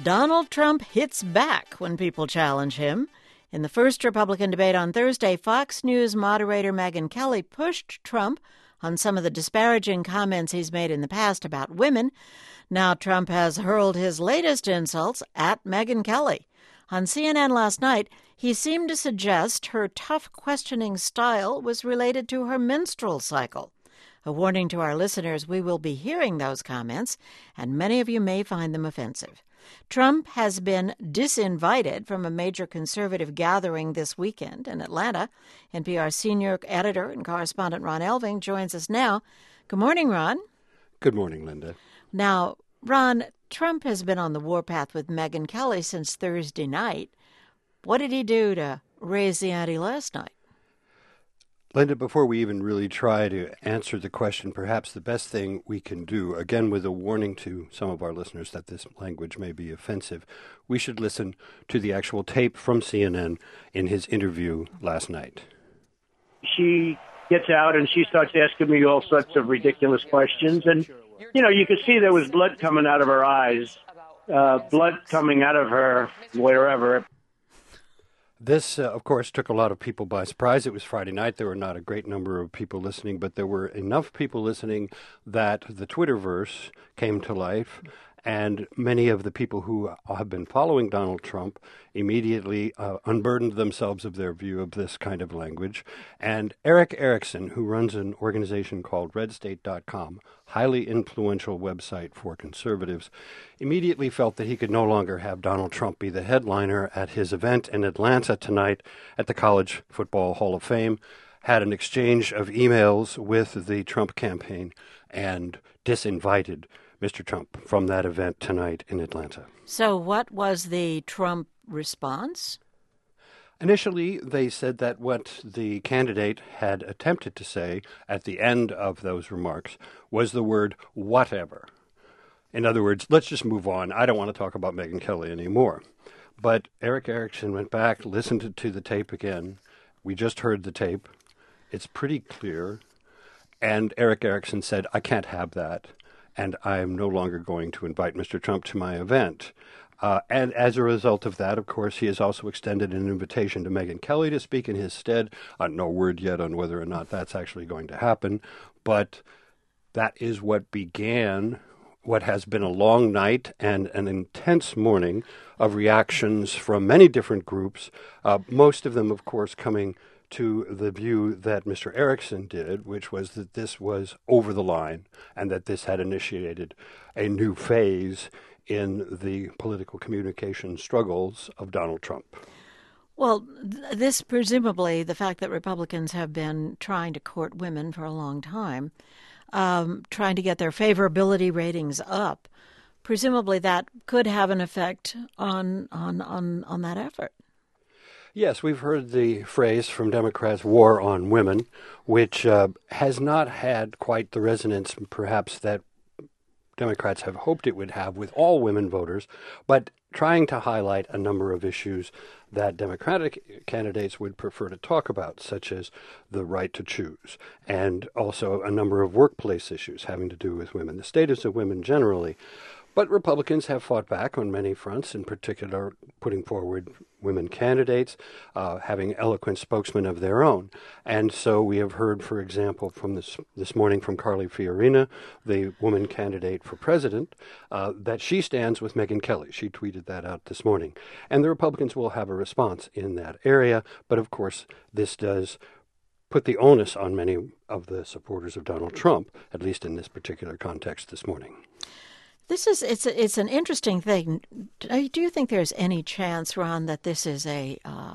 Donald Trump hits back when people challenge him. In the first Republican debate on Thursday, Fox News moderator Megyn Kelly pushed Trump on some of the disparaging comments he's made in the past about women. Now Trump has hurled his latest insults at Megyn Kelly. On CNN last night, he seemed to suggest her tough questioning style was related to her menstrual cycle. A warning to our listeners, we will be hearing those comments, and many of you may find them offensive. Trump has been disinvited from a major conservative gathering this weekend in Atlanta. NPR senior editor and correspondent Ron Elving joins us now. Good morning, Ron. Good morning, Linda. Now, Ron, Trump has been on the warpath with Megyn Kelly since Thursday night. What did he do to raise the ante last night? Linda, before we even really try to answer the question, perhaps the best thing we can do, again with a warning to some of our listeners that this language may be offensive, we should listen to the actual tape from CNN in his interview last night. She gets out and she starts asking me all sorts of ridiculous questions. And, you know, you could see there was blood coming out of her eyes, blood coming out of her wherever. This, of course, took a lot of people by surprise. It was Friday night. There were not a great number of people listening, but there were enough people listening that the Twitterverse came to life, and many of the people who have been following Donald Trump immediately unburdened themselves of their view of this kind of language. And Eric Erickson, who runs an organization called RedState.com, highly influential website for conservatives, immediately felt that he could no longer have Donald Trump be the headliner at his event in Atlanta tonight at the College Football Hall of Fame, had an exchange of emails with the Trump campaign, and disinvited Mr. Trump from that event tonight in Atlanta. So what was the Trump response? Initially, they said that what the candidate had attempted to say at the end of those remarks was the word whatever. In other words, let's just move on. I don't want to talk about Megyn Kelly anymore. But Eric Erickson went back, listened to the tape again. We just heard the tape. It's pretty clear. And Eric Erickson said, I can't have that, and I'm no longer going to invite Mr. Trump to my event. And as a result of that, of course, he has also extended an invitation to Megyn Kelly to speak in his stead. No word yet on whether or not that's actually going to happen. But that is what began what has been a long night and an intense morning of reactions from many different groups, most of them, of course, coming to the view that Mr. Erickson did, which was that this was over the line and that this had initiated a new phase in the political communication struggles of Donald Trump. Well, this presumably, the fact that Republicans have been trying to court women for a long time, trying to get their favorability ratings up, presumably that could have an effect on that effort. Yes, we've heard the phrase from Democrats, war on women, which has not had quite the resonance, perhaps, that Democrats have hoped it would have with all women voters, but trying to highlight a number of issues that Democratic candidates would prefer to talk about, such as the right to choose, and also a number of workplace issues having to do with women, the status of women generally. But Republicans have fought back on many fronts, in particular putting forward women candidates, having eloquent spokesmen of their own. And so we have heard, for example, from this morning from Carly Fiorina, the woman candidate for president, that she stands with Megyn Kelly. She tweeted that out this morning. And the Republicans will have a response in that area. But of course, this does put the onus on many of the supporters of Donald Trump, at least in this particular context this morning. It's an interesting thing. Do you think there's any chance, Ron, that this is an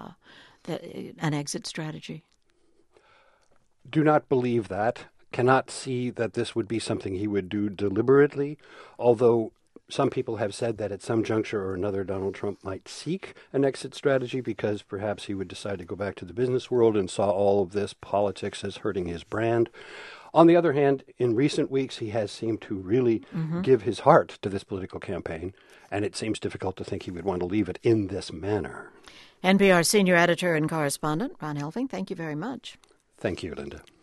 exit strategy? Do not believe that. Cannot see that this would be something he would do deliberately, although some people have said that at some juncture or another Donald Trump might seek an exit strategy because perhaps he would decide to go back to the business world and saw all of this politics as hurting his brand. On the other hand, in recent weeks, he has seemed to really give his heart to this political campaign, and it seems difficult to think he would want to leave it in this manner. NPR senior editor and correspondent Ron Elving, thank you very much. Thank you, Linda.